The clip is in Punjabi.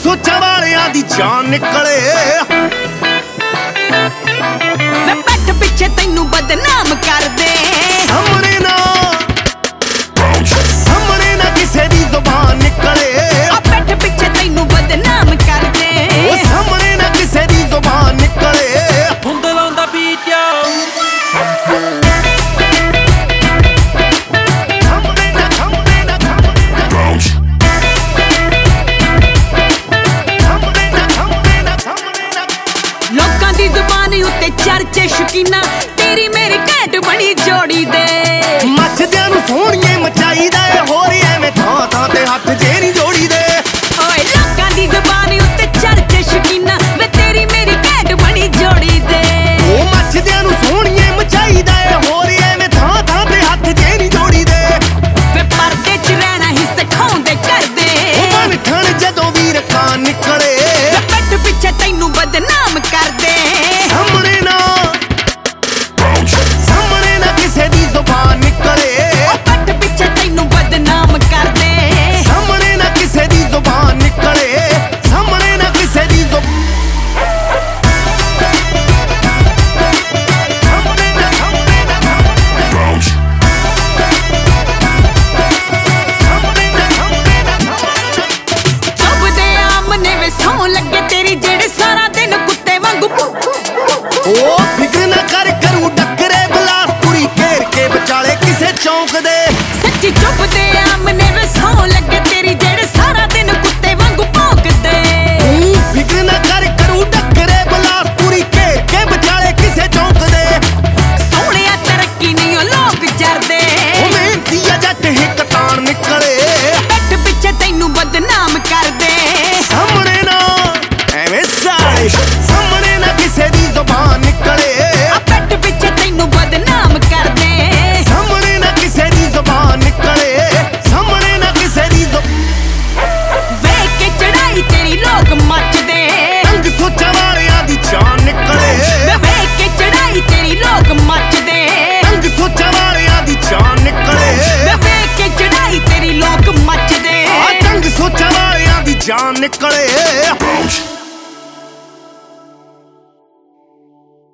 ਸੋਚਾਂ ਵਾਲਿਆਂ ਦੀ ਜਾਨ ਨਿਕਲੇ। ਵੇ ਪੱਟ ਪਿੱਛੇ ਤੈਨੂੰ ਬਦਨਾਮ ਕਰਦੇ ਸਾਹਮਣੇ ਨਾ ਕਿਸੇ ਦੀ ਜ਼ੁਬਾਨ ਨਿਕਲੇ। ਆ ਪੱਟ ਪਿੱਛੇ ਤੈਨੂੰ ਬਦਨਾਮ ਕਰਦੇ ਉਹ ਸਾਹਮਣੇ ਨਾ ਕਿਸੇ ਦੀ ਜ਼ੁਬਾਨ ਨਿਕਲੇ। ਹੁੰਦ ਲਾਉਂਦਾ ਬੀਟ ਲੋਕਾਂ ਦੀ ਜ਼ੁਬਾਨ ਉੱਤੇ ਚਰਚੇ ਸ਼ਕੀਨਾ ਤੇਰੀ ਮੇਰੀ ਘੈਂਟ ਬਣੀ ਜੋੜੀ ਦੇ। ਮੱਚਦਿਆਂ ਨੂੰ ਸੋਹਣੀਏ ਮਚਾਈਦਾ ਏ ਹੋਰ ਐਵੇਂ ਥਾਂ ਥਾਂ ਤੇ ਹੱਥ ਜੇ ਨਹੀਂ ਜੋੜੀਦੇ। ਓਏ ਲੋਕਾਂ ਦੀ ਜ਼ੁਬਾਨ ਉੱਤੇ ਚਰਚੇ ਸ਼ਕੀਨਾ ਵੇ ਤੇਰੀ ਮੇਰੀ ਘੈਂਟ ਬਣੀ ਜੋੜੀ ਦੇ। ਉਹ ਮੱਚਦਿਆਂ ਨੂੰ ਸੋਹਣੀਏ ਮਚਾਈਦਾ ਏ ਹੋਰ ਐਵੇਂ ਥਾਂ ਥਾਂ ਤੇ ਹੱਥ ਜੇ ਨਹੀਂ ਜੋੜੀਦੇ। ਵੇ ਪਰਦੇ 'ਚ ਰਹਿਣਾ ਹੀ ਸਿਖਾਉਂਦੇ ਕਰਦੇ ਉਹ ਮਨ ਠਣ ਜਦੋਂ ਵੀ ਰਖਾਂ ਨਿਕਲੇ। ਵੇ ਪੱਟ ਪਿੱਛੇ ਤੈਨੂੰ ਬਦਨਾਮ ਕਰਦੇ ਸਾਹਮਣੇ ਨਾ ਕਿਸੇ ਦੀ ਜ਼ੁਬਾਨ ਨਿਕਲੇ। ਉਹ ਪੱਟ ਪਿੱਛੇ ਤੈਨੂੰ ਬਦਨਾਮ ਕਰਦੇ ਸਾਹਮਣੇ ਨਾ ਕਿਸੇ ਦੀ ਜ਼ੁਬਾਨ ਨਿਕਲੇ। ਸਾਹਮਣੇ ਨਾ ਕਿਸੇ ਦੀ ਚੁੱਭਦੇ ਆਮਨੇ ਵੇ ਸੌਂ ਲੱਗੇ ਤੇਰੀ ਜਿਹੜੇ ਸਾਰਾ ਦਿਨ ਕੁੱਤੇ ਵਾਂਗੂ ਉਹ ਫਿਕਰ ਨਾ ਕਰ ਕਰੂ ਡੱਕਰੇ ਬਲਾਸਪੁਰੀ ਘੇਰ ਕੇ ਵਿਚਾਲੇ ਕਿਸੇ ਚੌਂਕ ਦੇ। ਸੱਚੀ ਚੁੱਭਦੇ ਆਮਨੇ ਵੇ ਸੌਂ ਲੱਗੇ ਤੇਰੀ ਜਿਹੜੇ ਸਾਰਾ ਦਿਨ ਕੁੱਤੇ ਵਾਂਗੂ ਭੌਂਕਦੇ। ਫਿਕਰ ਨਾ ਕਰ ਕਰੂ ਡੱਕਰੇ ਬਲਾਸਪੁਰੀ ਘੇਰ ਕੇ ਵਿਚਾਲੇ ਕਿਸੇ ਚੌਂਕ ਦੇ। ਸੋਹਣਿਆ ਤਰੱਕੀ ਨਹੀਂ ਉਹ ਲੋਕ ਜਰਦੇ ਉਹ ਮਿਹਨਤੀ ਆ ਜੱਟ ਹਿੱਕ ਤਾਣ ਨਿਕਲੇ। ਪੱਟ ਪਿੱਛੇ ਤੈਨੂੰ ਬਦਨਾਮ ਕਰਦੇ ਸਾਹਮਣੇ ਨਾ ਐਵੇਂ ਸਾਲੇ ਸਾਹਮਣੇ ਨਾ ਕਿਸੇ ਦੀ ਜ਼ੁਬਾਨ ਨਿਕਲੇ। ਆ ਪੱਟ ਪਿੱਛੇ ਤੈਨੂੰ ਬਦਨਾਮ ਕਰਦੇ ਸਾਹਮਣੇ ਨਾ ਕਿਸੇ ਦੀ ਜ਼ੁਬਾਨ ਨਿਕਲੇ। ਸਾਹਮਣੇ ਨਾ ਕਿਸੇ ਦੀ ਵੇਖ ਕੇ ਚੜਾਈ ਤੇਰੀ ਲੋਕ ਮੱਚਦੇ। ਰੰਗ ਸੋਚਾਂ ਵਾਲਿਆਂ ਦੀ ਜਾਨ ਨਿਕਲੇ। ਵੇ ਵੇਖ ਕੇ ਚੜਾਈ ਤੇਰੀ ਲੋਕ ਮੱਚਦੇ। ਰੰਗ ਸੋਚਾਂ ਵਾਲਿਆਂ ਦੀ ਜਾਨ ਨਿਕਲੇ। ਵੇ ਵੇਖ ਕੇ ਚੜਾਈ ਤੇਰੀ ਲੋਕ ਮੱਚਦੇ। ਆ ਰੰਗ ਸੋਚਾਂ ਵਾਲਿਆਂ ਦੀ ਜਾਨ ਨਿਕਲੇ।